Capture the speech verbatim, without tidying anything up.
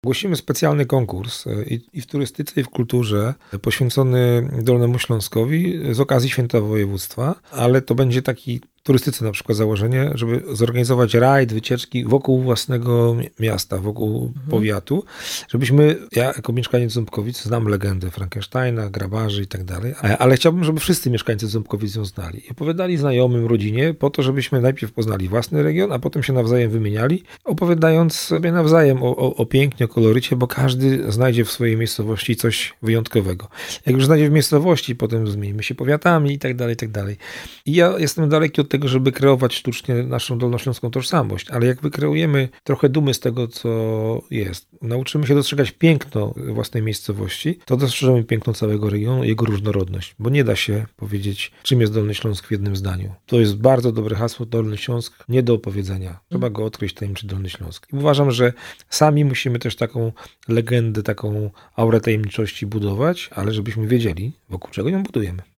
Głosimy specjalny konkurs i, i w turystyce, i w kulturze poświęcony Dolnemu Śląskowi z okazji Święta Województwa, ale to będzie taki turystyce na przykład założenie, żeby zorganizować rajd, wycieczki wokół własnego miasta, wokół mhm. powiatu, żebyśmy, ja jako mieszkaniec Ząbkowic znam legendę Frankensteina, grabarzy i tak dalej, ale chciałbym, żeby wszyscy mieszkańcy Ząbkowic ją znali i opowiadali znajomym, rodzinie, po to, żebyśmy najpierw poznali własny region, a potem się nawzajem wymieniali, opowiadając sobie nawzajem o, o, o pięknie, o kolorycie, bo każdy znajdzie w swojej miejscowości coś wyjątkowego. Jak już znajdzie w miejscowości, potem zmienimy się powiatami i tak dalej, i tak dalej. I ja jestem daleki od tego, żeby kreować sztucznie naszą dolnośląską tożsamość, ale jak wykreujemy trochę dumy z tego, co jest, nauczymy się dostrzegać piękno własnej miejscowości, to dostrzeżemy piękno całego regionu i jego różnorodność, bo nie da się powiedzieć, czym jest Dolny Śląsk w jednym zdaniu. To jest bardzo dobre hasło, Dolny Śląsk, nie do opowiedzenia. Trzeba go odkryć, tajemniczy Dolny Śląsk. I uważam, że sami musimy też taką legendę, taką aurę tajemniczości budować, ale żebyśmy wiedzieli, wokół czego ją budujemy.